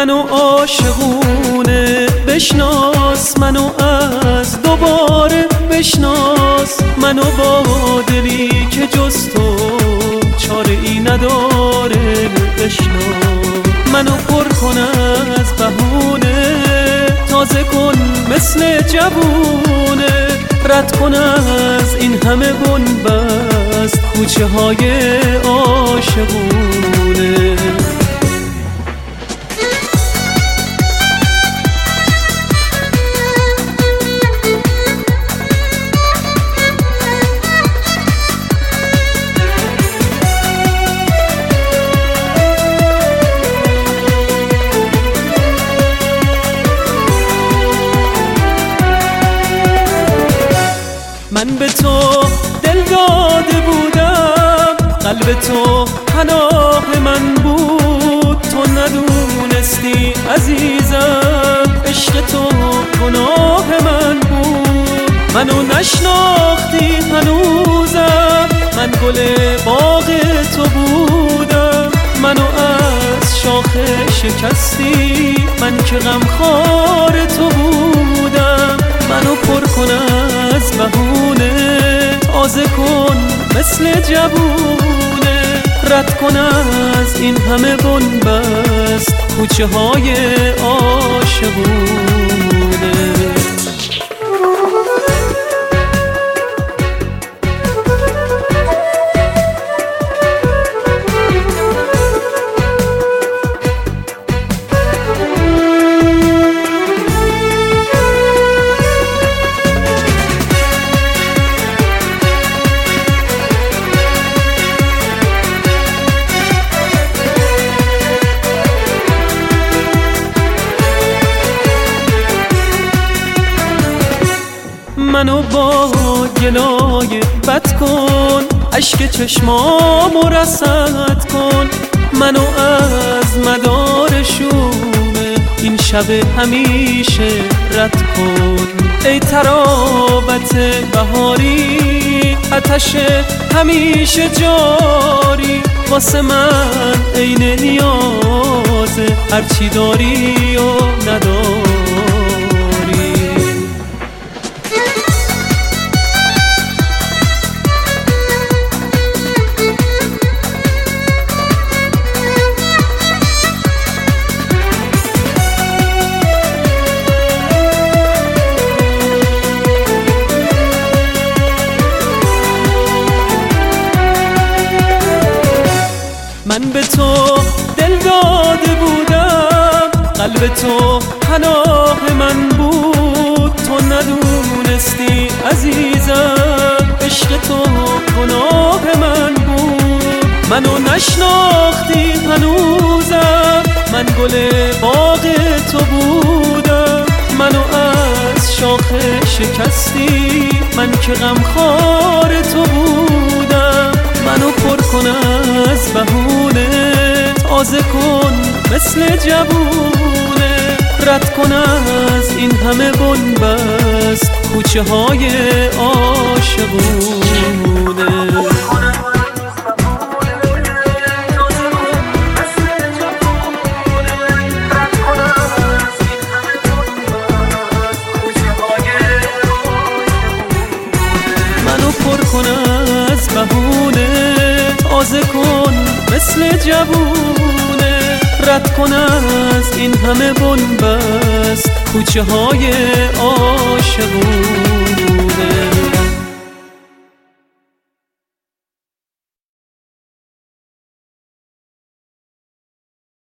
منو عاشقونه بشناس، منو از دوباره بشناس، منو با دلی که جز تو چاره ای نداره بشناس، منو پر کن از بهونه، تازه کن مثل جوونه، رد کن از این همه بنبست کوچه های عاشقونه. من به تو دل داده بودم، قلب تو پناه من بود، تو ندونستی عزیزم عشق تو گناه من بود، منو نشناختی هنوزم، من گل باغ تو بودم، منو از شاخه شکستی، من که غمخوار تو بودم، منو پر کن از بهونه، تازه کن مثل جوونه، رد کن از این همه بنبست کوچه های عاشقونه. منو با گلای بد کن، اشک چشمامو رصد کن، منو از مدار شومه این شب همیشه رد کن، ای تراوت بهاری آتش همیشه جاری، واسه من عین نیازه هرچی داری و نداری. من به تو دل داده بودم، قلب تو پناه من بود، تو ندونستی عزیزم عشق تو گناه من بود، منو نشناختی هنوزم، من گل باغ تو بودم، منو از شاخه شکستی، من که غمخوار تو بودم، منو پر کن از بهونه، تازه کن مثل جوونه، رد کن از این همه بنبست کوچه های عاشقونه. منو پر کن از بهونه، تازه کن مثل جوونه، رد کن از این همه بنبست کوچه های عاشقونه.